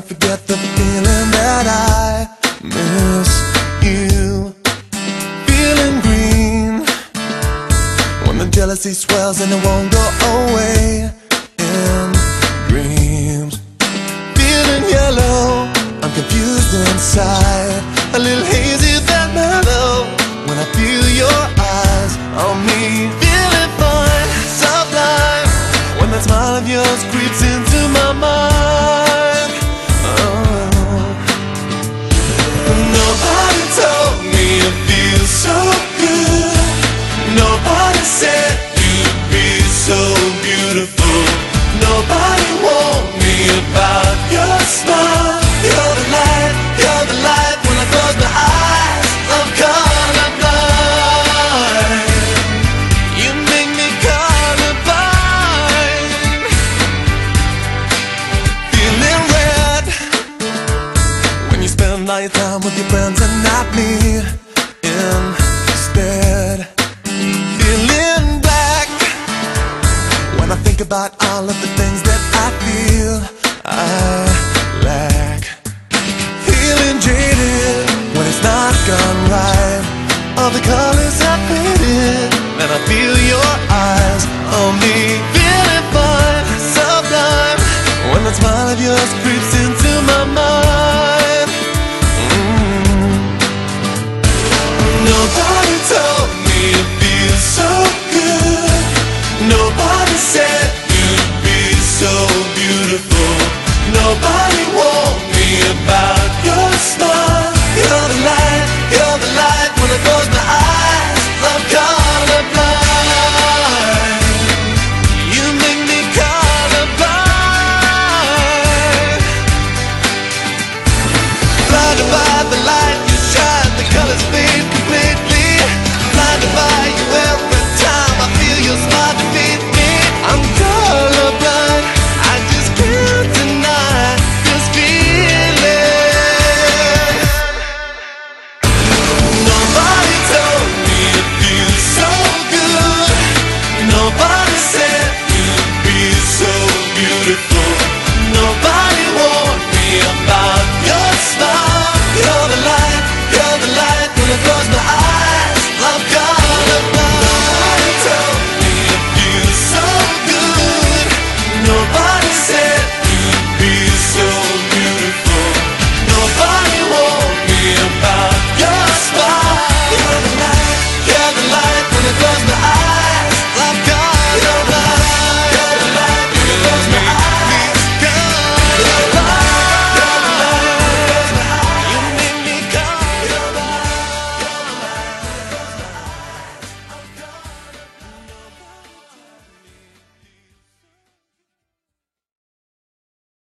can't forget the feeling that I miss you. Feeling green when the jealousy swells and it won't go away. In dreams, feeling yellow, I'm confused inside, a little hazy that mellow when I feel your eyes on me. Feeling fine, sublime, when that smile of yours creeps into my mind. Oh. Nobody told me it feels so good. Nobody said you'd be so beautiful. Nobody warned me about your smile. You're the light, you're the light. When I close my eyes, I'm colorblind. You make me colorblind. Feeling red when you spend all your time with your friends and not me instead. Feeling black when I think about all of the things that I feel.